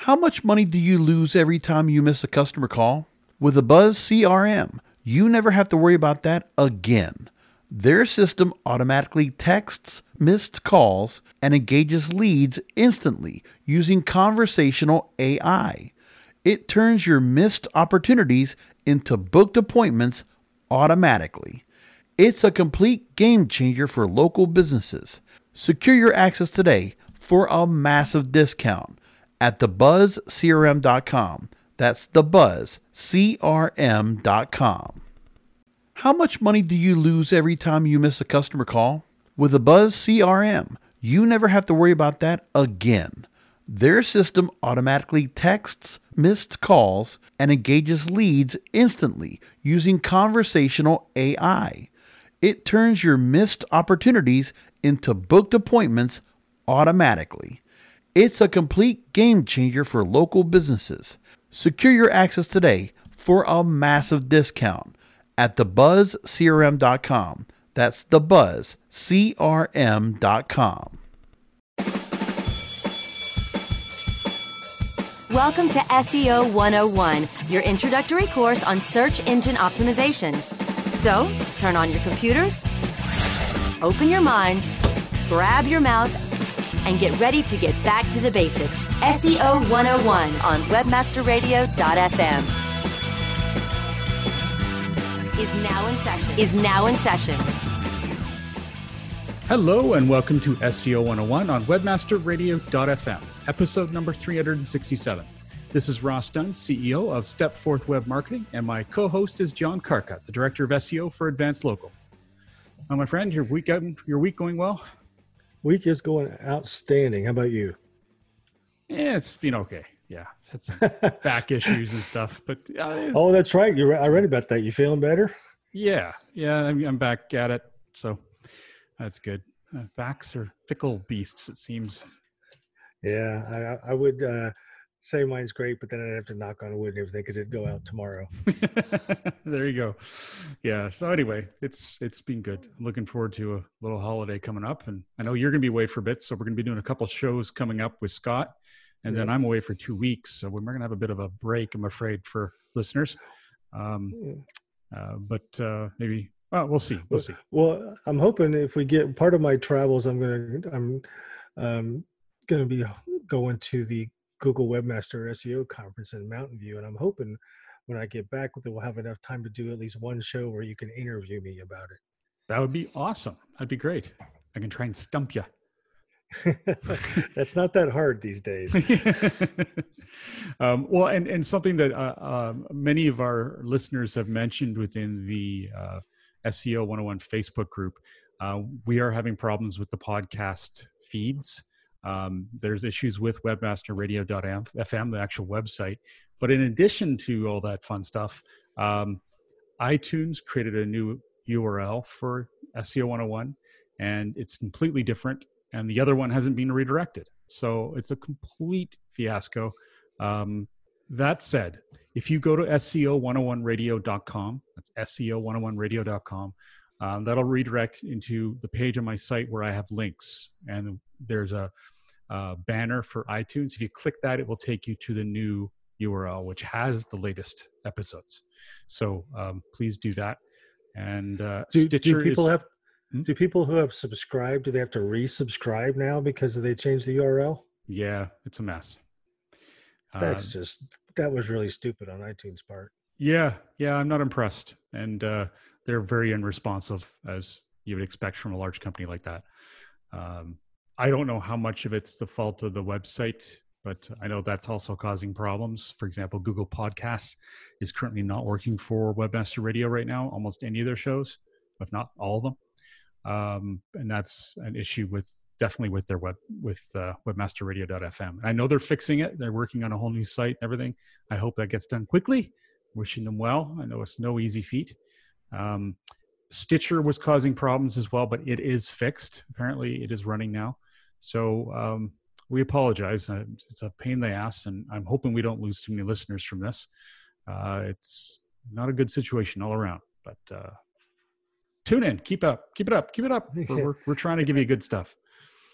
How much money do you lose every time you miss a customer call? With a Buzz CRM, you never have to worry about that again. Their system automatically texts missed calls and engages leads instantly using conversational AI. It turns your missed opportunities into booked appointments automatically. It's a complete game changer for local businesses. Secure your access today for a massive discount at thebuzzcrm.com. That's thebuzzcrm.com. How much money do you lose every time you miss a customer call? With a Buzz CRM, you never have to worry about that again. Their system automatically texts missed calls and engages leads instantly using conversational AI. It turns your missed opportunities into booked appointments automatically. It's a complete game changer for local businesses. Secure your access today for a massive discount at thebuzzcrm.com. That's thebuzzcrm.com. Welcome to SEO 101, your introductory course on search engine optimization. So, turn on your computers, open your minds, grab your mouse, and get ready to get back to the basics. SEO 101 on webmasterradio.fm. Is now in session. Hello and welcome to SEO 101 on webmasterradio.fm, episode number 367. This is Ross Dunn, CEO of Stepforth Web Marketing, and my co-host is John Carcutt, the Director of SEO for Advanced Local. Now, my friend, your week going well? Week is going outstanding. How about you? Yeah, it's been okay. Yeah, had some back issues and stuff, but oh, that's right. I read about that. You feeling better? Yeah, I'm back at it, so that's good. Backs are fickle beasts, it seems. Yeah, I would say mine's great, but then I'd have to knock on wood and everything because it'd go out tomorrow. There you go. Yeah. So anyway, it's been good. I'm looking forward to a little holiday coming up, and I know you're going to be away for a bit, so we're going to be doing a couple shows coming up with Scott. And then I'm away for 2 weeks, so we're going to have a bit of a break, I'm afraid, for listeners. But maybe, well, we'll see. We'll see. Well, I'm hoping if we get part of my travels, I'm going to be going to the Google Webmaster SEO conference in Mountain View, and I'm hoping when I get back that we'll have enough time to do at least one show where you can interview me about it. That would be awesome. That'd be great. I can try and stump you. That's not that hard these days. Well, and something that many of our listeners have mentioned within the SEO 101 Facebook group, we are having problems with the podcast feeds. There's issues with webmasterradio.fm, the actual website. But in addition to all that fun stuff, iTunes created a new URL for SEO 101, and it's completely different. And the other one hasn't been redirected. So it's a complete fiasco. That said, if you go to SEO101radio.com, that's SEO101radio.com, that'll redirect into the page on my site where I have links. And there's a banner for iTunes. If you click that, it will take you to the new URL, which has the latest episodes. So please do that. And Stitcher Do people who have subscribed, do they have to resubscribe now because they changed the URL? Yeah, it's a mess. That was really stupid on iTunes' part. Yeah, I'm not impressed. And they're very unresponsive, as you would expect from a large company like that. I don't know how much of it's the fault of the website, but I know that's also causing problems. For example, Google Podcasts is currently not working for Webmaster Radio right now, almost any of their shows, if not all of them. And that's an issue definitely with their webmasterradio.fm. I know they're fixing it. They're working on a whole new site and everything. I hope that gets done quickly. Wishing them well. I know it's no easy feat. Stitcher was causing problems as well, but it is fixed. Apparently it is running now. So we apologize. It's a pain in the ass, and I'm hoping we don't lose too many listeners from this. It's not a good situation all around, but tune in, keep it up. We're trying to give you good stuff.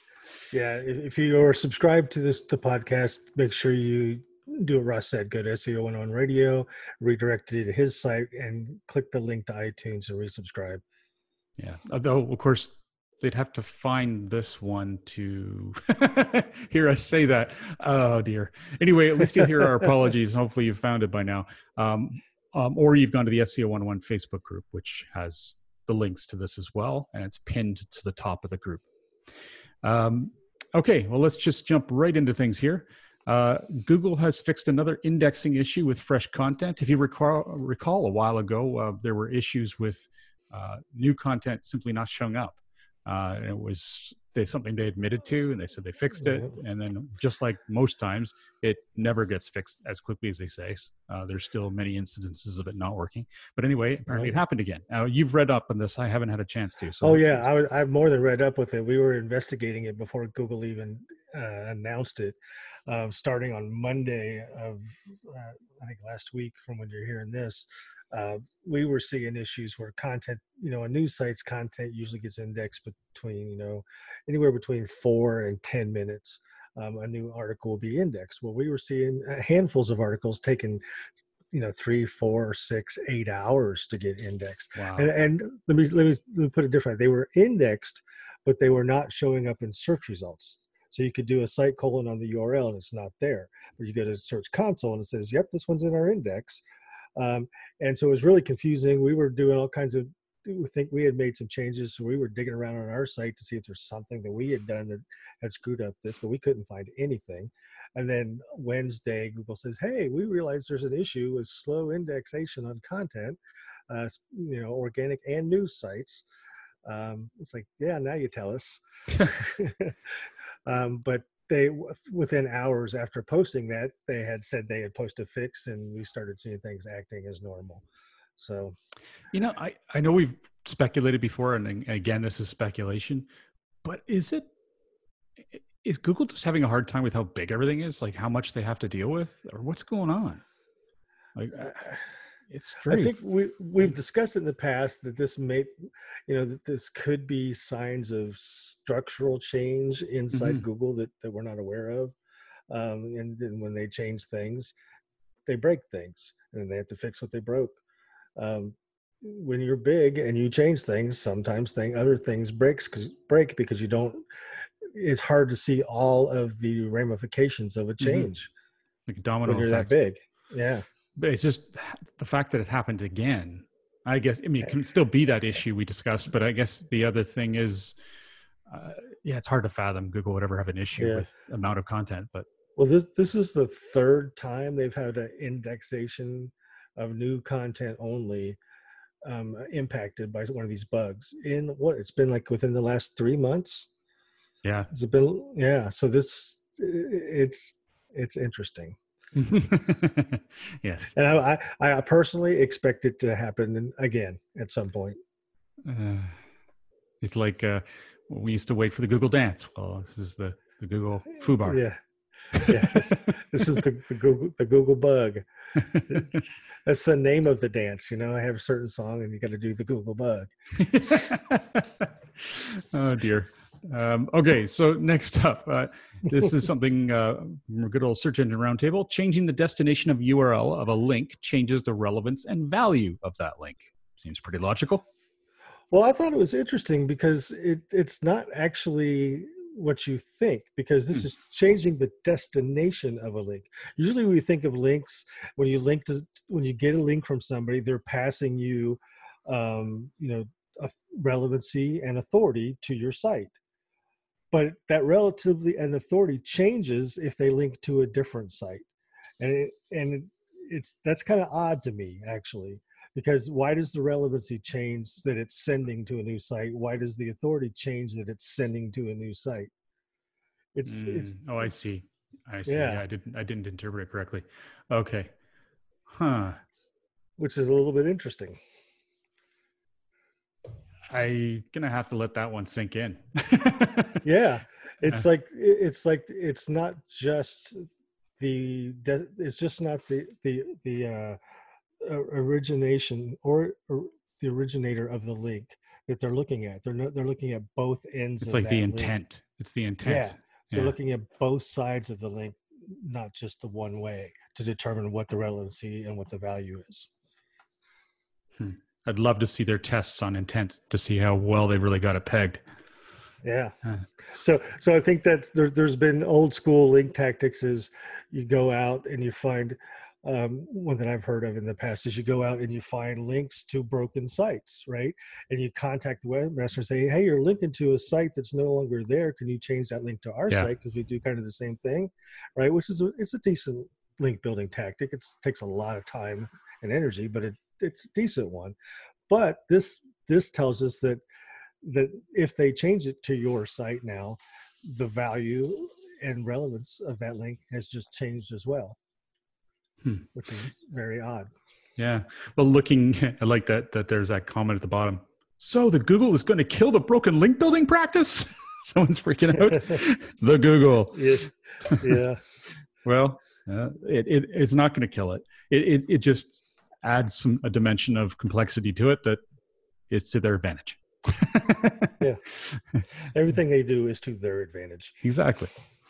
Yeah, if you are subscribed to the podcast, make sure you do what Russ said. Go to SEO 101 Radio, redirect it to his site, and click the link to iTunes and resubscribe. Yeah. Although, of course, they'd have to find this one to hear us say that. Oh, dear. Anyway, at least you'll hear our apologies. Hopefully you've found it by now. Or you've gone to the SEO 101 Facebook group, which has the links to this as well, and it's pinned to the top of the group. Okay, well, let's just jump right into things here. Google has fixed another indexing issue with fresh content. If you recall a while ago, there were issues with new content simply not showing up. It was something they admitted to, and they said they fixed it. And then, just like most times, it never gets fixed as quickly as they say. There's still many incidences of it not working. But anyway, apparently it happened again. You've read up on this. I haven't had a chance to. So I've more than read up with it. We were investigating it before Google even announced it, starting on Monday of, I think, last week from when you're hearing this. We were seeing issues where content, a news site's content usually gets indexed between, anywhere between 4 and 10 minutes. A new article will be indexed. Well, we were seeing handfuls of articles taking, 3, 4, 6, 8 hours to get indexed. Wow. And let me put it differently. They were indexed, but they were not showing up in search results. So you could do a site colon on the URL and it's not there. But you go to Search Console and it says, yep, this one's in our index. And so it was really confusing. We were doing all kinds of, we think we had made some changes. So we were digging around on our site to see if there's something that we had done that had screwed up this, but we couldn't find anything. And then Wednesday, Google says, hey, we realize there's an issue with slow indexation on content, organic and news sites. It's like, yeah, now you tell us. But they, within hours after posting that, they had said they had posted a fix, and we started seeing things acting as normal. So, I know we've speculated before, and again, this is speculation, but is Google just having a hard time with how big everything is, like how much they have to deal with, or what's going on? Like, it's very. I think we've discussed it in the past that this that this could be signs of structural change inside Google that we're not aware of. And then when they change things, they break things, and they have to fix what they broke. When you're big and you change things, sometimes other things break because you don't. It's hard to see all of the ramifications of a change. Like a domino when you're effect. that big. Yeah. But it's just the fact that it happened again. I guess, it can still be that issue we discussed, but I guess the other thing is, it's hard to fathom Google would ever have an issue with amount of content. But well, this is the third time they've had an indexation of new content only impacted by one of these bugs. It's been like within the last 3 months. Yeah, it's been So it's interesting. Yes, and I personally expect it to happen again at some point. It's like we used to wait for the Google Dance. Well, this is the Google FooBar. Yeah. This is the Google bug. That's the name of the dance. I have a certain song, and you got to do the Google bug. Oh dear. Okay, so next up, this is something good old search engine roundtable. Changing the destination of URL of a link changes the relevance and value of that link. Seems pretty logical. Well, I thought it was interesting because it's not actually what you think, because this is changing the destination of a link. Usually we think of links when you get a link from somebody, they're passing you, a relevancy and authority to your site. But that relatively and authority changes if they link to a different site. And that's kind of odd to me, actually, because why does the relevancy change that it's sending to a new site? Why does the authority change that it's sending to a new site? Oh, I see. Yeah. I didn't interpret it correctly. Okay. Huh. Which is a little bit interesting. I'm gonna have to let that one sink in. Yeah, it's like it's not just it's just not the origination or the originator of the link that they're looking at. They're looking at both ends. It's like the intent. It's the intent. Yeah, they're looking at both sides of the link, not just the one way, to determine what the relevancy and what the value is. I'd love to see their tests on intent to see how well they've really got it pegged. Yeah. So I think that there's been old school link tactics is you go out and you find one that I've heard of in the past is you go out and you find links to broken sites, right? And you contact the webmaster and say, hey, you're linking to a site that's no longer there. Can you change that link to our site? Because we do kind of the same thing, right? Which is it's a decent link building tactic. It takes a lot of time and energy, but it's a decent one. But this tells us that if they change it to your site now, the value and relevance of that link has just changed as well, which is very odd. Yeah. Well, I like that there's that comment at the bottom. So the Google is going to kill the broken link building practice? Someone's freaking out. The Google. Yeah. Well, it's not going to kill it. It just adds a dimension of complexity to it that is to their advantage. Yeah. Everything they do is to their advantage. Exactly.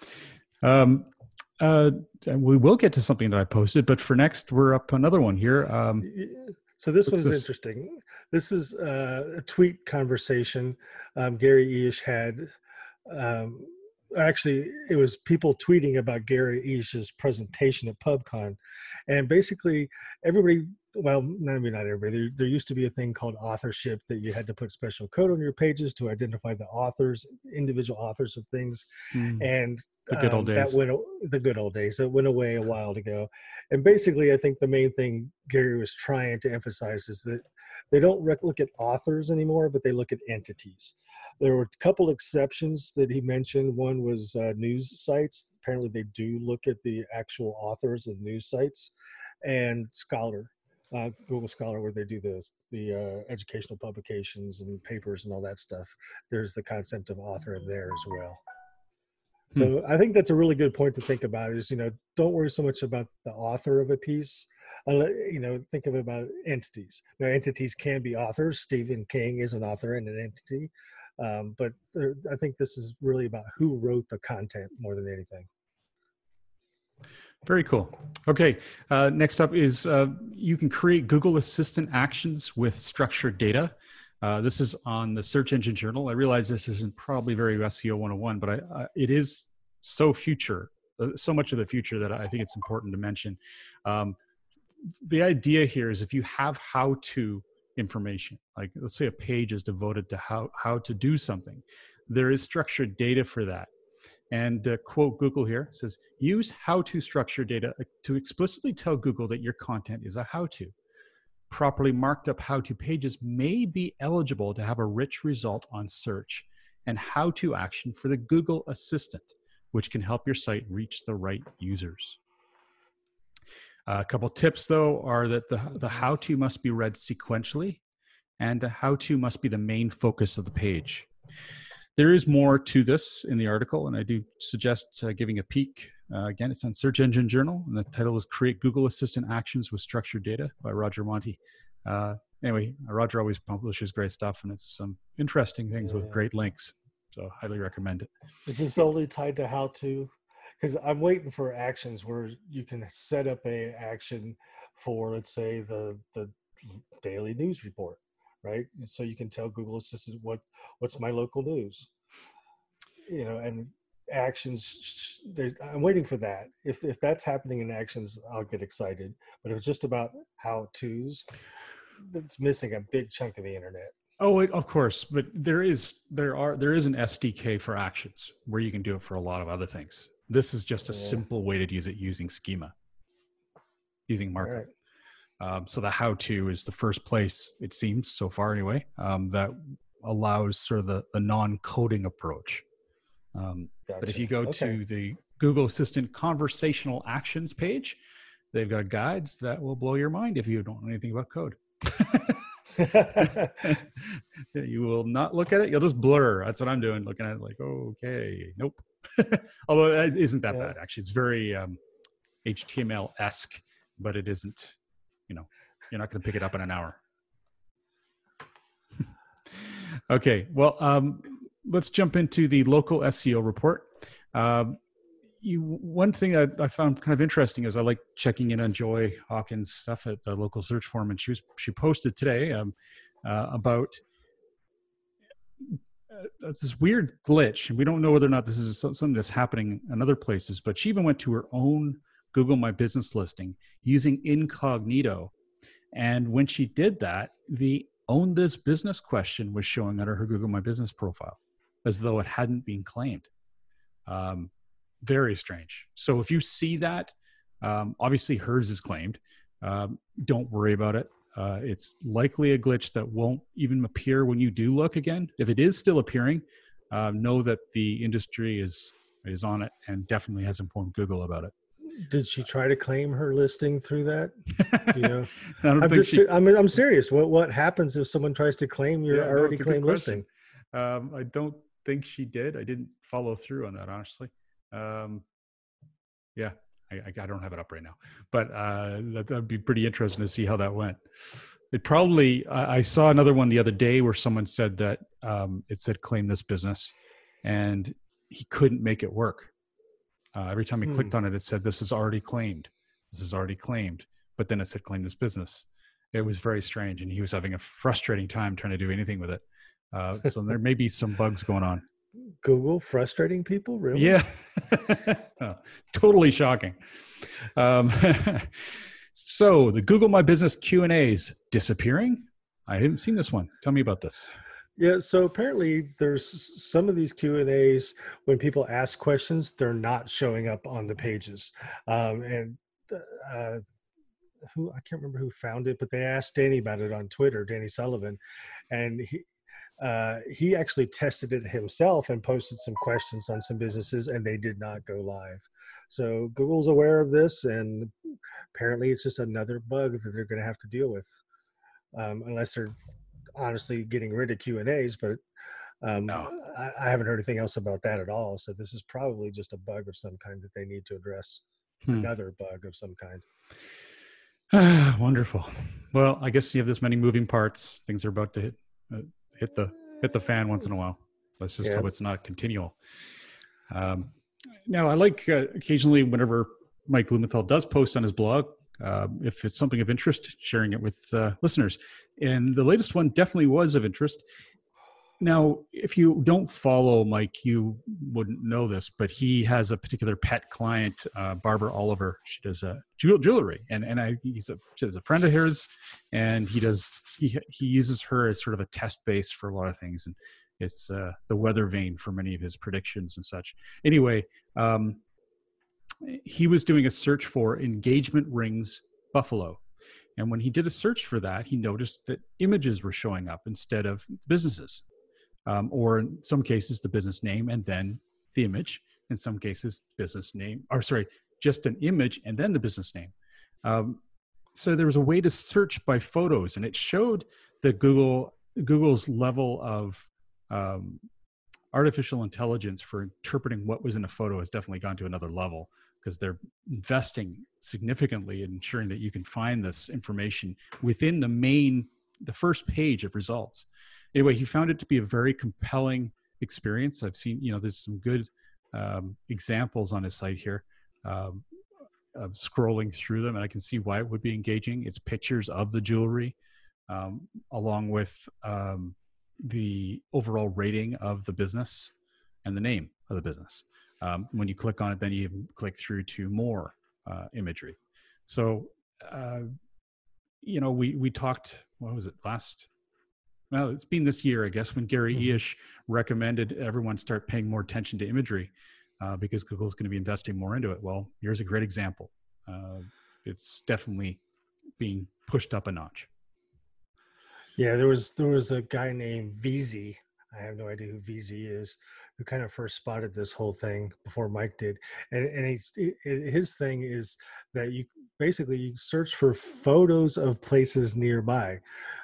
We will get to something that I posted, but for next, we're up another one here. So this one's interesting. This is a tweet conversation Gary Illyes had. Actually, it was people tweeting about Gary Illyes's presentation at PubCon. And basically, everybody, well, maybe not everybody, there used to be a thing called authorship that you had to put special code on your pages to identify the authors, individual authors of things. And the good old days. The good old days. That went away a while ago. And basically, I think the main thing Gary was trying to emphasize is that they don't look at authors anymore, but they look at entities. There were a couple exceptions that he mentioned. One was news sites. Apparently, they do look at the actual authors of news sites, and Scholar, Google Scholar, where they do the educational publications and papers and all that stuff. There's the concept of author in there as well. So I think that's a really good point to think about is, don't worry so much about the author of a piece. Think of it about entities. Now, entities can be authors. Stephen King is an author and an entity. But I think this is really about who wrote the content more than anything. Very cool. Okay. Next up is you can create Google Assistant actions with structured data. This is on the Search Engine Journal. I realize this isn't probably very SEO 101, but it is so much of the future that I think it's important to mention. The idea here is if you have how-to information, like let's say a page is devoted to how to do something, there is structured data for that. And quote Google here says, use how-to structured data to explicitly tell Google that your content is a how-to. Properly marked up how-to pages may be eligible to have a rich result on search and how-to action for the Google Assistant, which can help your site reach the right users. A couple tips, though, are that the how-to must be read sequentially, and the how-to must be the main focus of the page. There is more to this in the article, and I do suggest giving a peek. Again, it's on Search Engine Journal, and the title is Create Google Assistant Actions with Structured Data by Roger Monti. Anyway, Roger always publishes great stuff, and it's some interesting things with great links, so highly recommend it. Is this only tied to how-to? Because I'm waiting for actions where you can set up a action for, let's say, the daily news report, right? So you can tell Google Assistant what's my local news, and actions. I'm waiting for that. If that's happening in actions, I'll get excited. But if it's just about how-tos, that's missing a big chunk of the internet. Oh, of course, but there is an SDK for actions where you can do it for a lot of other things. This is just a simple way to use it using schema, using markup. Right. So the how-to is the first place, it seems, so far anyway, that allows sort of the non-coding approach. Gotcha. But if you go to the Google Assistant conversational actions page, they've got guides that will blow your mind if you don't know anything about code. You will not look at it. You'll just blur. That's what I'm doing, looking at it like, okay, nope. Although it isn't that bad, actually. It's very HTML-esque, but it isn't, you're not going to pick it up in an hour. Okay, well, let's jump into the local SEO report. One thing that I found kind of interesting is I like checking in on Joy Hawkins' stuff at the local search forum, and she posted today about it's this weird glitch, and we don't know whether or not this is something that's happening in other places, but she even went to her own Google My Business listing using incognito. And when she did that, the Own This Business question was showing under her Google My Business profile as though it hadn't been claimed. Very strange. So if you see that, obviously hers is claimed. Don't worry about it. It's likely a glitch that won't even appear when you do look again. If it is still appearing, know that the industry is on it and definitely has informed Google about it. Did she try to claim her listing through that? You know, I'm serious. What happens if someone tries to claim your already claimed listing? I don't think she did. I didn't follow through on that, honestly. Yeah, I don't have it up right now, but that'd be pretty interesting to see how that went. It probably, I saw another one the other day where someone said that it said claim this business, and he couldn't make it work. Every time he clicked on it, it said, this is already claimed. This is already claimed. But then it said claim this business. It was very strange, and he was having a frustrating time trying to do anything with it. So there may be some bugs going on. Google frustrating people, really? Yeah. Oh, totally shocking. So the Google My Business Q&As disappearing? I haven't seen this one. Tell me about this. Yeah, so apparently there's some of these Q&As, when people ask questions, they're not showing up on the pages. Who, I can't remember who found it, but they asked Danny about it on Twitter, Danny Sullivan, and he actually tested it himself and posted some questions on some businesses, and they did not go live. So Google's aware of this, and apparently it's just another bug that they're going to have to deal with, unless they're honestly getting rid of Q&As. But No. I haven't heard anything else about that at all. So this is probably just a bug of some kind that they need to address. Another bug of some kind. Wonderful. Well, I guess you have this many moving parts. Things are about to hit the fan once in a while. Let's just hope it's not continual. Now, I like occasionally whenever Mike Blumenthal does post on his blog, if it's something of interest, sharing it with listeners. And the latest one definitely was of interest. Now, if you don't follow Mike, you wouldn't know this, but he has a particular pet client, Barbara Oliver. She does jewelry, and she's a friend of hers, and he uses her as sort of a test base for a lot of things, and it's the weather vane for many of his predictions and such. Anyway, he was doing a search for engagement rings Buffalo. And when he did a search for that, he noticed that images were showing up instead of businesses. Or in some cases, the business name and then the image. In some cases, just an image and then the business name. So there was a way to search by photos, and it showed that Google's level of artificial intelligence for interpreting what was in a photo has definitely gone to another level, because they're investing significantly in ensuring that you can find this information within the first page of results. Anyway, he found it to be a very compelling experience. I've seen, there's some good examples on his site here of scrolling through them, and I can see why it would be engaging. It's pictures of the jewelry, along with the overall rating of the business and the name of the business. When you click on it, then you click through to more imagery. So, we talked, what was it, well, it's been this year, I guess, when Gary Eish recommended everyone start paying more attention to imagery because Google's going to be investing more into it. Well, here's a great example. It's definitely being pushed up a notch. Yeah, there was a guy named VZ. I have no idea who VZ is, who kind of first spotted this whole thing before Mike did. And his thing is that you search for photos of places nearby.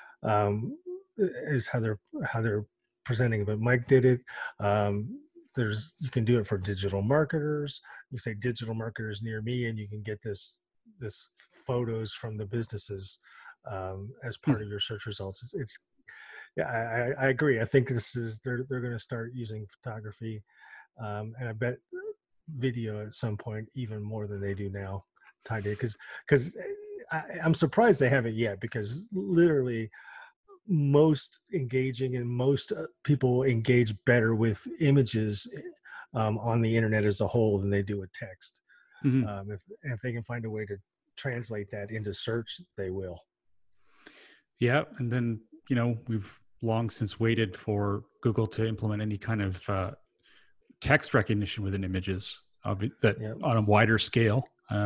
Is how they're presenting it. But Mike did it. You can do it for digital marketers. You say digital marketers near me, and you can get this photos from the businesses as part of your search results. Yeah, I agree. I think they're going to start using photography, and I bet video at some point even more than they do now. Tied in because I'm surprised they haven't yet, because literally most engaging and most people engage better with images on the internet as a whole than they do with text. Mm-hmm. If they can find a way to translate that into search, they will. Yeah, and then we've long since waited for Google to implement any kind of text recognition within images on a wider scale.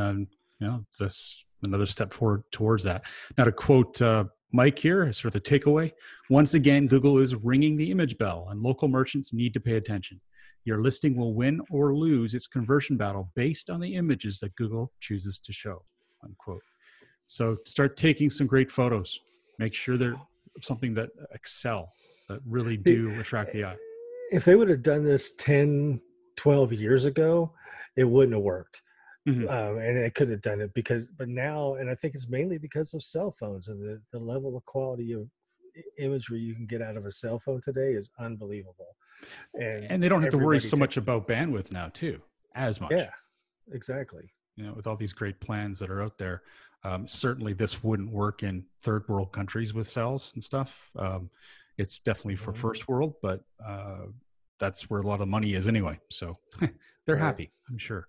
That's another step forward towards that. Now, to quote Mike here, sort of the takeaway: once again, Google is ringing the image bell, and local merchants need to pay attention. Your listing will win or lose its conversion battle based on the images that Google chooses to show, unquote. So start taking some great photos. Make sure they're something that excel, that really do attract the eye. If they would have done this 10, 12 years ago, it wouldn't have worked. Mm-hmm. And it could have done it but now, and I think it's mainly because of cell phones, and the level of quality of imagery you can get out of a cell phone today is unbelievable. And they don't have to worry so much about bandwidth now too, as much. Yeah, exactly. With all these great plans that are out there. Certainly this wouldn't work in third world countries with cells and stuff. It's definitely for first world, but that's where a lot of money is anyway. So they're happy, I'm sure.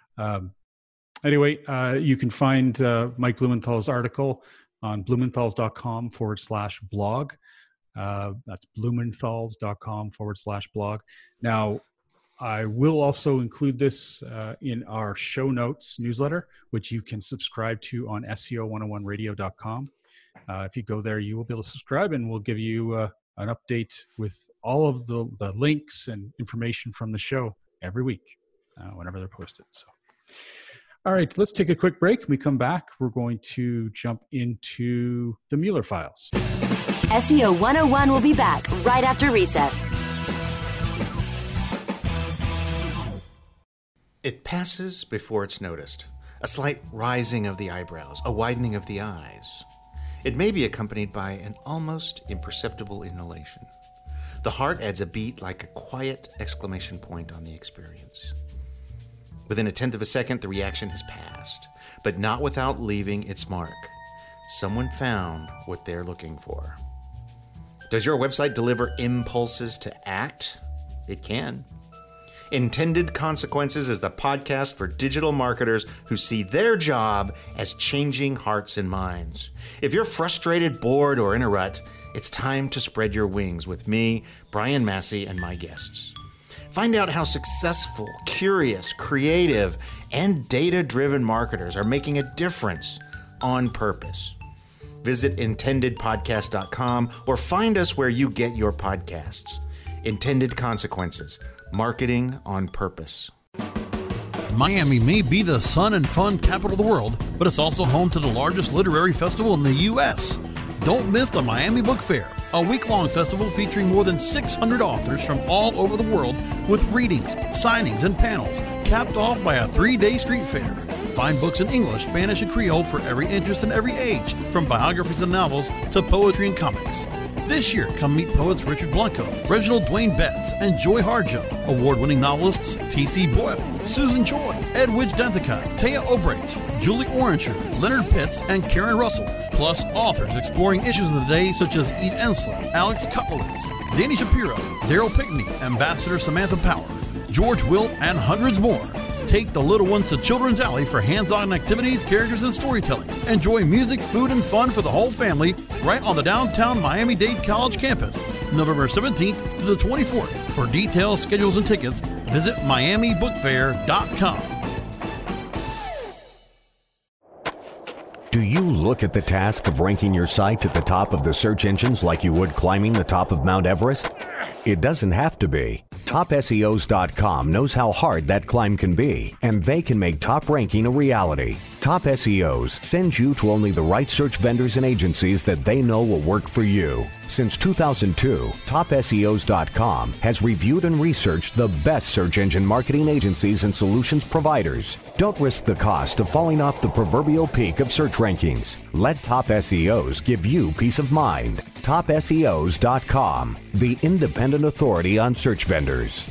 Anyway, you can find Mike Blumenthal's article on blumenthals.com/blog. That's blumenthals.com/blog. Now, I will also include this in our show notes newsletter, which you can subscribe to on SEO101radio.com. If you go there, you will be able to subscribe, and we'll give you an update with all of the links and information from the show every week, whenever they're posted. So, all right, let's take a quick break. When we come back, we're going to jump into the Mueller files. SEO 101 will be back right after recess. It passes before it's noticed. A slight rising of the eyebrows, a widening of the eyes. It may be accompanied by an almost imperceptible inhalation. The heart adds a beat like a quiet exclamation point on the experience. Within a tenth of a second, the reaction has passed, but not without leaving its mark. Someone found what they're looking for. Does your website deliver impulses to act? It can. Intended Consequences is the podcast for digital marketers who see their job as changing hearts and minds. If you're frustrated, bored, or in a rut, it's time to spread your wings with me, Brian Massey, and my guests. Find out how successful, curious, creative, and data-driven marketers are making a difference on purpose. Visit intendedpodcast.com or find us where you get your podcasts. Intended Consequences. Marketing on purpose. Miami may be the sun and fun capital of the world, but it's also home to the largest literary festival in the U.S. Don't miss the Miami Book Fair, a week-long festival featuring more than 600 authors from all over the world with readings, signings, and panels, capped off by a 3-day street fair. Find books in English, Spanish, and Creole for every interest and every age, from biographies and novels to poetry and comics. This year, come meet poets Richard Blanco, Reginald Dwayne Betts, and Joy Harjo, award-winning novelists T.C. Boyle, Susan Choi, Edwidge Danticat, Taya Obrate, Julie Oranger, Leonard Pitts, and Karen Russell, plus authors exploring issues of the day such as Eve Ensler, Alex Kotlowitz, Danny Shapiro, Daryl Pinkney, Ambassador Samantha Power, George Wilt, and hundreds more. Take the little ones to Children's Alley for hands-on activities, characters, and storytelling. Enjoy music, food, and fun for the whole family right on the downtown Miami-Dade College campus, November 17th to the 24th. For details, schedules, and tickets, visit miamibookfair.com. Do you look at the task of ranking your site at the top of the search engines like you would climbing the top of Mount Everest? It doesn't have to be. TopSEOs.com knows how hard that climb can be, and they can make top ranking a reality. Top SEOs sends you to only the right search vendors and agencies that they know will work for you. Since 2002, TopSEOs.com has reviewed and researched the best search engine marketing agencies and solutions providers. Don't risk the cost of falling off the proverbial peak of search rankings. Let Top SEOs give you peace of mind. TopSEOs.com, the independent authority on search vendors.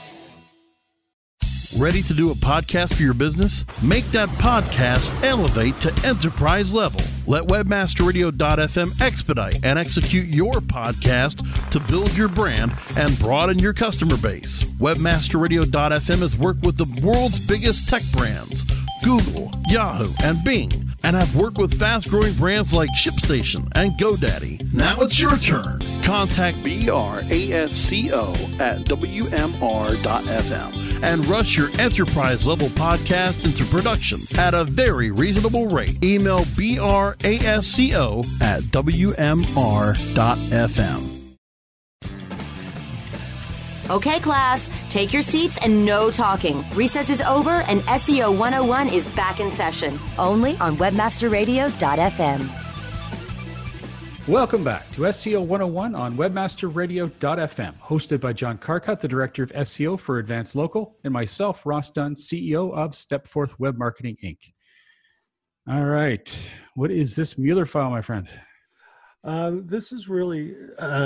Ready to do a podcast for your business? Make that podcast elevate to enterprise level. Let webmasterradio.fm expedite and execute your podcast to build your brand and broaden your customer base. Webmasterradio.fm has worked with the world's biggest tech brands, Google, Yahoo, and Bing, and have worked with fast-growing brands like ShipStation and GoDaddy. Now it's your turn. Contact BRASCO at WMR.fm and rush your enterprise-level podcast into production at a very reasonable rate. Email BRASCO at WMR.fm. Okay, class, take your seats and no talking. Recess is over and SEO 101 is back in session, only on webmasterradio.fm. Welcome back to SEO 101 on webmasterradio.fm, hosted by John Carcutt, the Director of SEO for Advanced Local, and myself, Ross Dunn, CEO of Stepforth Web Marketing, Inc. All right. What is this Mueller file, my friend? This is really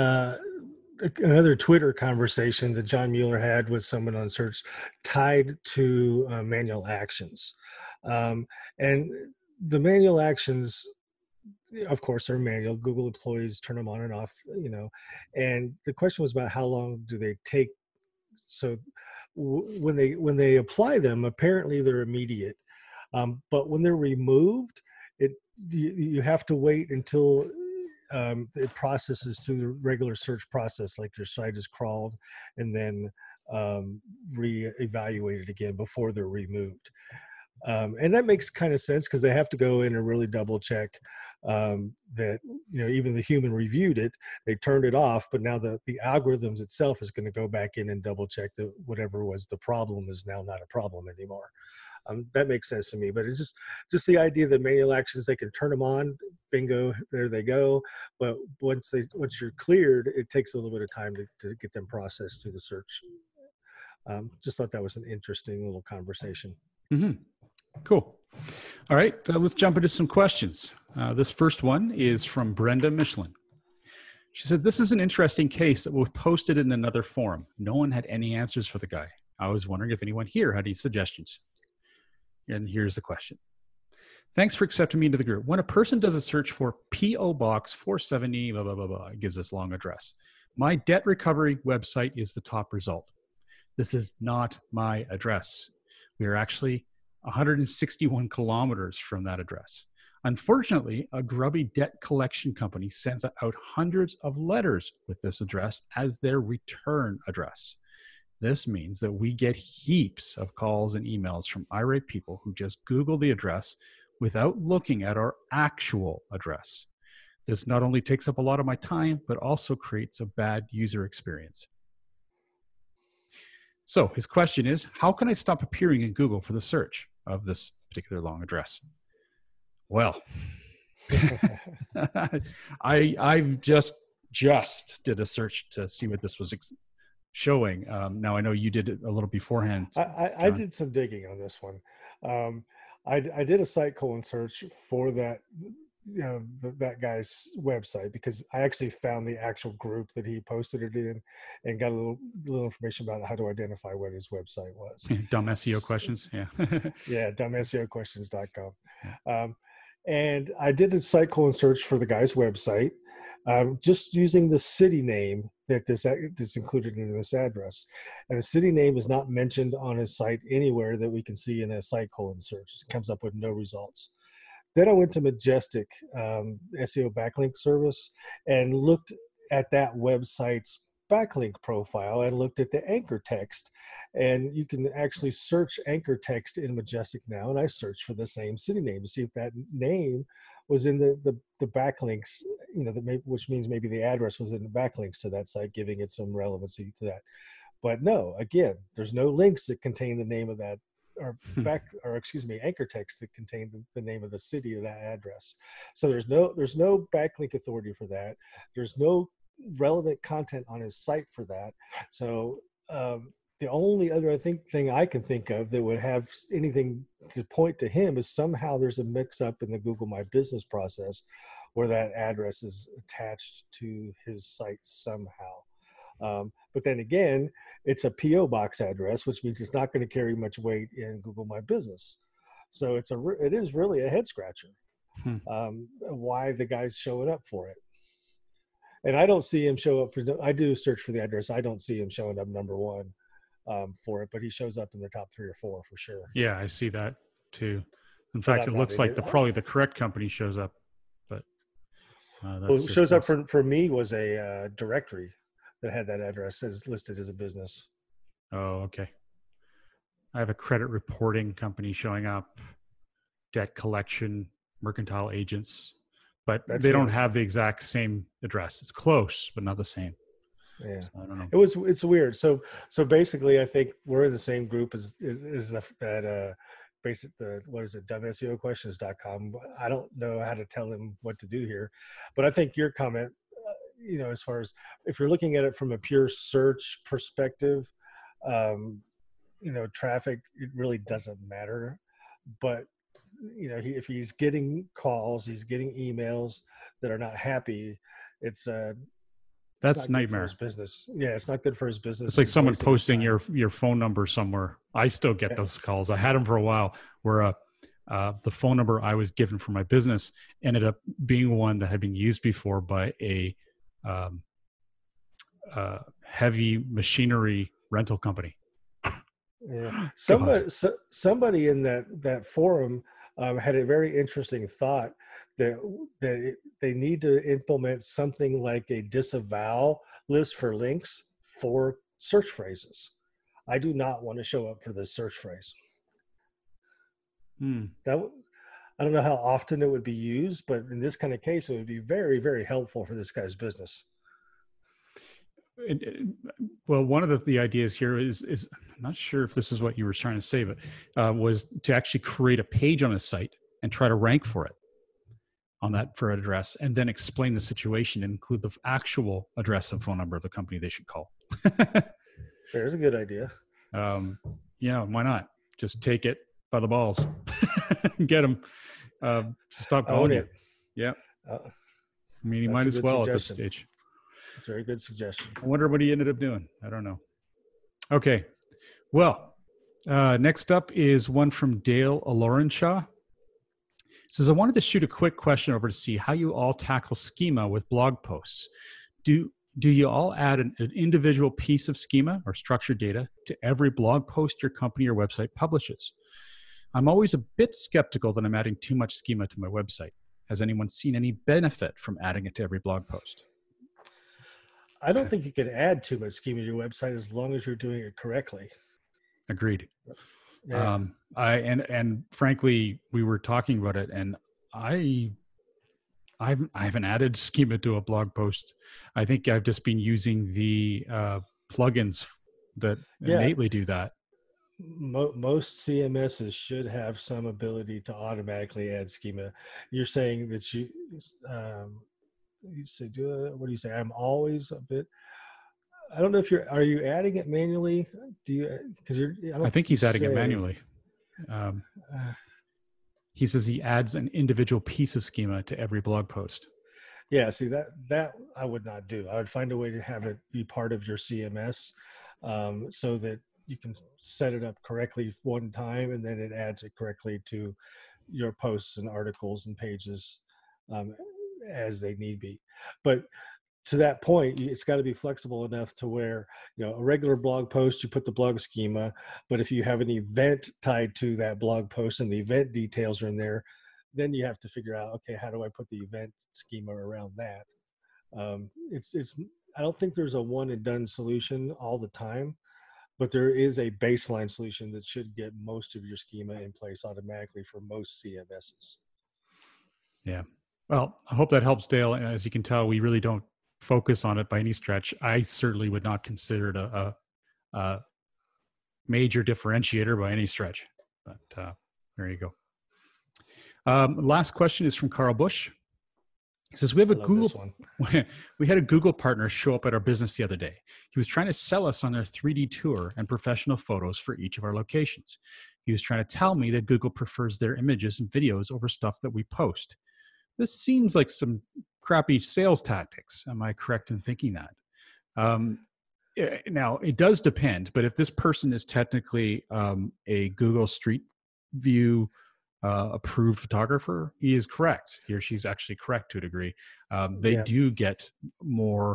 another Twitter conversation that John Mueller had with someone on search tied to manual actions. And the manual actions, of course, are manual. Google employees turn them on and off, and the question was about how long do they take. So when they apply them, apparently they're immediate. But when they're removed, you have to wait until it processes through the regular search process, like your site is crawled and then re-evaluated again before they're removed. And that makes kind of sense because they have to go in and really double check that, even the human reviewed it, they turned it off, but now the algorithms itself is going to go back in and double check that whatever was the problem is now not a problem anymore. That makes sense to me, but it's just the idea that manual actions, they can turn them on, bingo, there they go. But once you're cleared, it takes a little bit of time to get them processed through the search. Just thought that was an interesting little conversation. Mm-hmm. Cool. All right, let's jump into some questions. This first one is from Brenda Michelin. She said, this is an interesting case that was posted in another forum. No one had any answers for the guy. I was wondering if anyone here had any suggestions. And here's the question. Thanks for accepting me into the group. When a person does a search for P.O. Box 470, blah, blah, blah, blah, it gives this long address. My debt recovery website is the top result. This is not my address. We are actually 161 kilometers from that address. Unfortunately, a grubby debt collection company sends out hundreds of letters with this address as their return address. This means that we get heaps of calls and emails from irate people who just Google the address without looking at our actual address. This not only takes up a lot of my time, but also creates a bad user experience. So his question is, how can I stop appearing in Google for the search of this particular long address? Well, I've just did a search to see what this was showing. Now I know you did it a little beforehand. I did some digging on this one. I did a site colon search for that, that guy's website, because I actually found the actual group that he posted it in and got a little information about how to identify what his website was. Dumb SEO questions. Yeah. Yeah. dumbseoquestions.com. And I did a site colon search for the guy's website, just using the city name that this included in this address. And the city name is not mentioned on his site anywhere that we can see in a site colon search. It comes up with no results. Then I went to Majestic SEO backlink service and looked at that website's backlink profile and looked at the anchor text. And you can actually search anchor text in Majestic now. And I searched for the same city name to see if that name was in the backlinks, which means maybe the address was in the backlinks to that site, giving it some relevancy to that. But no, again, there's no links that contain the name of that, anchor text that contain the name of the city of that address. So there's no backlink authority for that. There's no relevant content on his site for that. So the only other thing I can think of that would have anything to point to him is somehow there's a mix up in the Google My Business process where that address is attached to his site somehow. But then again, it's a PO box address, which means it's not going to carry much weight in Google My Business. So it is really a head scratcher. Why the guy's showing up for it. And I don't see him show up I do search for the address. I don't see him showing up number one for it, but he shows up in the top 3 or 4 for sure. Yeah, I see that too. In fact, it looks like probably the correct company shows up, but what shows up for me was a directory that had that address as listed as a business. Oh, okay. I have a credit reporting company showing up, debt collection, mercantile agents, but they don't have the exact same address. It's close, but not the same. Yeah, so I don't know. It's weird. So basically, I think we're in the same group as what is it? WSEOquestions.com. I don't know how to tell him what to do here, but I think your comment, as far as if you're looking at it from a pure search perspective, traffic, it really doesn't matter. But if he's getting calls, he's getting emails that are not happy, that's nightmare. For his business. Yeah, it's not good for his business. It's like someone posting your phone number somewhere. I still get those calls. I had them for a while where the phone number I was given for my business ended up being one that had been used before by a heavy machinery rental company. Yeah. Somebody in that forum had a very interesting thought that they need to implement something like a disavow list for links for search phrases. I do not want to show up for this search phrase. I don't know how often it would be used, but in this kind of case, it would be very, very helpful for this guy's business. Well, one of the ideas here is I'm not sure if this is what you were trying to say, but was to actually create a page on a site and try to rank for it for address, and then explain the situation and include the actual address and phone number of the company they should call. There's a good idea. Why not? Just take it by the balls, get them. Stop calling you. Yeah. I mean, you might as well at this stage. It's a very good suggestion. I wonder what he ended up doing. I don't know. Okay. Well, next up is one from Dale Alorenshaw. It says, I wanted to shoot a quick question over to see how you all tackle schema with blog posts. Do you all add an individual piece of schema or structured data to every blog post your company or website publishes? I'm always a bit skeptical that I'm adding too much schema to my website. Has anyone seen any benefit from adding it to every blog post? I don't think you can add too much schema to your website as long as you're doing it correctly. Agreed. Yeah. And frankly, we were talking about it, and I haven't added schema to a blog post. I think I've just been using the plugins that innately do that. Most CMSs should have some ability to automatically add schema. You're saying that you say, what do you say? I'm always a bit. I don't know if are you adding it manually? Do you? Because I think he's adding it manually. He says he adds an individual piece of schema to every blog post. Yeah, see that I would not do. I would find a way to have it be part of your CMS, so that you can set it up correctly one time, and then it adds it correctly to your posts and articles and pages as they need be. But to that point, it's got to be flexible enough to where, a regular blog post, you put the blog schema, but if you have an event tied to that blog post and the event details are in there, then you have to figure out, okay, how do I put the event schema around that? I don't think there's a one and done solution all the time, but there is a baseline solution that should get most of your schema in place automatically for most CMSs. Yeah. Well, I hope that helps, Dale. As you can tell, we really don't focus on it by any stretch. I certainly would not consider it a major differentiator by any stretch, but there you go. Last question is from Carl Bush. He says, we had a Google partner show up at our business the other day. He was trying to sell us on their 3D tour and professional photos for each of our locations. He was trying to tell me that Google prefers their images and videos over stuff that we post. this seems like some crappy sales tactics. Am I correct in thinking that? Now, it does depend, but if this person is technically a Google Street View approved photographer, he is correct. He or she's actually correct to a degree. They do get more,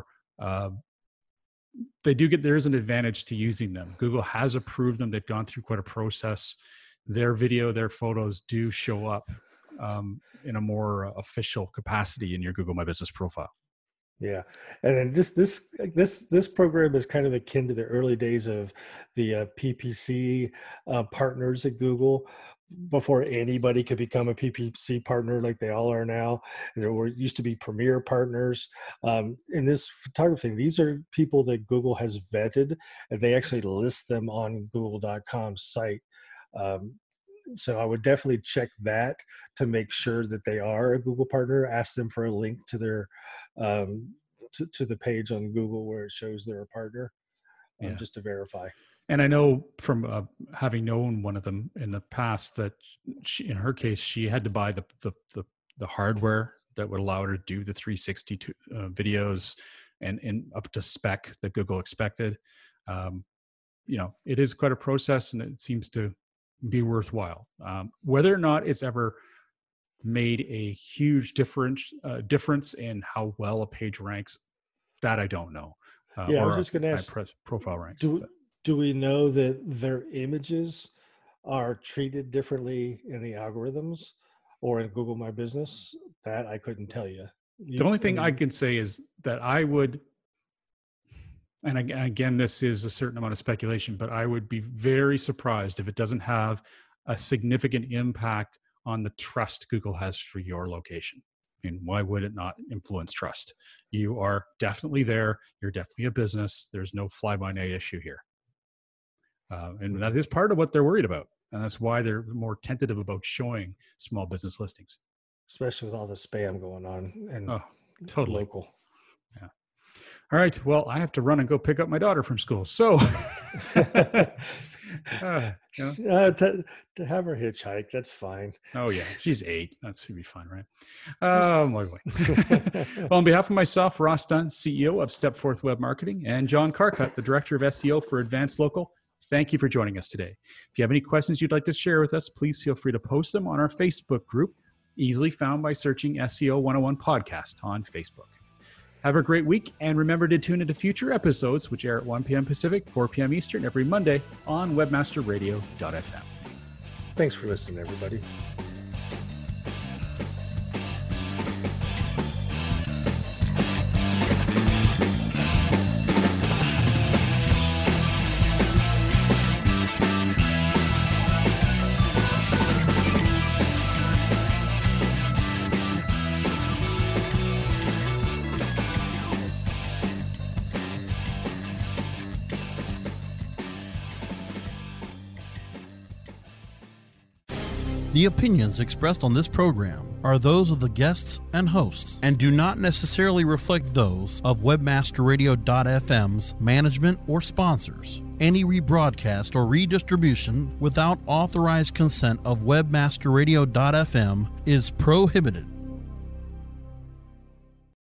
there is an advantage to using them. Google has approved them. They've gone through quite a process. Their video, their photos do show up in a more official capacity in your Google My Business profile. Yeah, and then this program is kind of akin to the early days of the PPC partners at Google. Before anybody could become a PPC partner like they all are now, there used to be premier partners. In this photography, these are people that Google has vetted, and they actually list them on Google.com's site. So I would definitely check that to make sure that they are a Google partner. Ask them for a link to their to the page on Google where it shows they're a partner, just to verify. And I know from having known one of them in the past that in her case, she had to buy the hardware that would allow her to do the 360 videos and up to spec that Google expected. It is quite a process, and it seems to be worthwhile. Whether or not it's ever made a huge difference in how well a page ranks, that I don't know. I was just going to ask, profile ranks. Do we know that their images are treated differently in the algorithms or in Google My Business? That I couldn't tell you. The only thing I can say is that I would, and again, this is a certain amount of speculation, but I would be very surprised if it doesn't have a significant impact on the trust Google has for your location. I mean, why would it not influence trust? You are definitely there. You're definitely a business. There's no fly-by-night issue here. And that is part of what they're worried about. And that's why they're more tentative about showing small business listings. Especially with all the spam going on and totally local. Yeah. All right. Well, I have to run and go pick up my daughter from school. So to have her hitchhike, that's fine. Oh yeah. She's 8. That should be fun, right? Oh my boy. Well, on behalf of myself, Ross Dunn, CEO of Stepforth Web Marketing, and John Carcutt, the Director of SEO for Advanced Local, thank you for joining us today. If you have any questions you'd like to share with us, please feel free to post them on our Facebook group, easily found by searching SEO 101 Podcast on Facebook. Have a great week, and remember to tune into future episodes, which air at 1 p.m. Pacific, 4 p.m. Eastern every Monday on webmasterradio.fm. Thanks for listening, everybody. The opinions expressed on this program are those of the guests and hosts and do not necessarily reflect those of webmasterradio.fm's management or sponsors. Any rebroadcast or redistribution without authorized consent of webmasterradio.fm is prohibited.